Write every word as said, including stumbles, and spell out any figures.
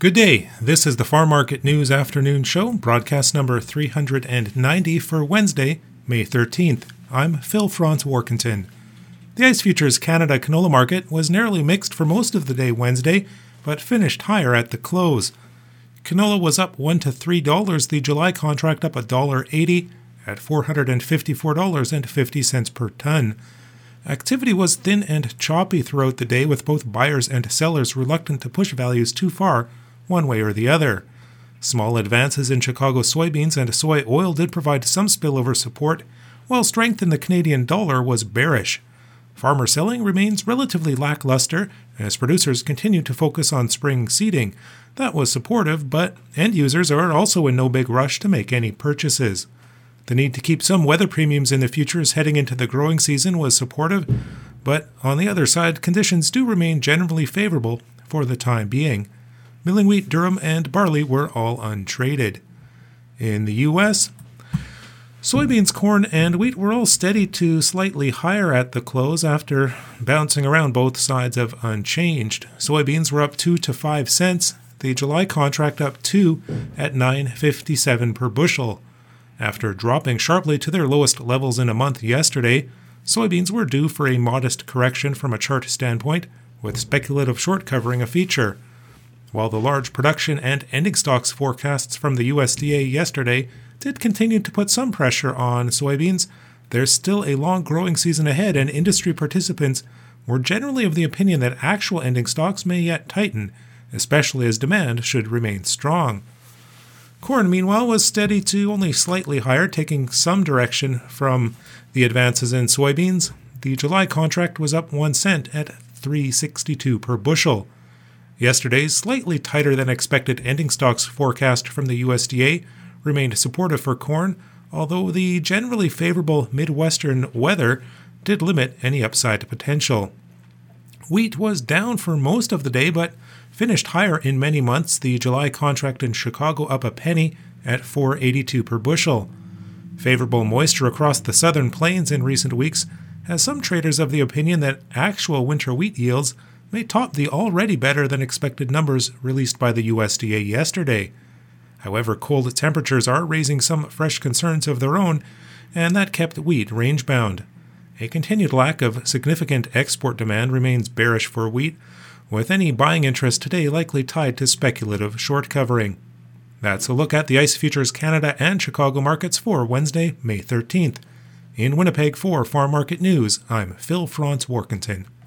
Good day. This is the Farm Market News Afternoon Show, broadcast number three hundred ninety for Wednesday, May thirteenth. I'm Phil Franz Warkentin. The ICE Futures Canada canola market was narrowly mixed for most of the day Wednesday, but finished higher at the close. Canola was up one to three dollars, the July contract up one dollar eighty at four hundred fifty-four dollars and fifty cents per ton. Activity was thin and choppy throughout the day, with both buyers and sellers reluctant to push values too far one way or the other. Small advances in Chicago soybeans and soy oil did provide some spillover support, while strength in the Canadian dollar was bearish. Farmer selling remains relatively lackluster as producers continue to focus on spring seeding. That was supportive, but end users are also in no big rush to make any purchases. The need to keep some weather premiums in the futures heading into the growing season was supportive, but on the other side, conditions do remain generally favorable for the time being. Milling wheat, durum, and barley were all untraded. In the U S, soybeans, corn, and wheat were all steady to slightly higher at the close after bouncing around both sides of unchanged. Soybeans were up two to five cents. The July contract up two at nine fifty-seven per bushel. After dropping sharply to their lowest levels in a month yesterday, soybeans were due for a modest correction from a chart standpoint, with speculative short covering a feature. While the large production and ending stocks forecasts from the U S D A yesterday did continue to put some pressure on soybeans, there's still a long growing season ahead, and industry participants were generally of the opinion that actual ending stocks may yet tighten, especially as demand should remain strong. Corn, meanwhile, was steady to only slightly higher, taking some direction from the advances in soybeans. The July contract was up one cent at three sixty-two per bushel. Yesterday's slightly tighter than expected ending stocks forecast from the U S D A remained supportive for corn, although the generally favorable Midwestern weather did limit any upside potential. Wheat was down for most of the day, but finished higher in many months. The July contract in Chicago up a penny at four eighty-two per bushel. Favorable moisture across the southern plains in recent weeks has some traders of the opinion that actual winter wheat yields may top the already better than expected numbers released by the U S D A yesterday. However, cold temperatures are raising some fresh concerns of their own, and that kept wheat range-bound. A continued lack of significant export demand remains bearish for wheat, with any buying interest today likely tied to speculative short covering. That's a look at the ICE Futures Canada and Chicago markets for Wednesday, May thirteenth. In Winnipeg for Farm Market News, I'm Phil Franz Warkentin.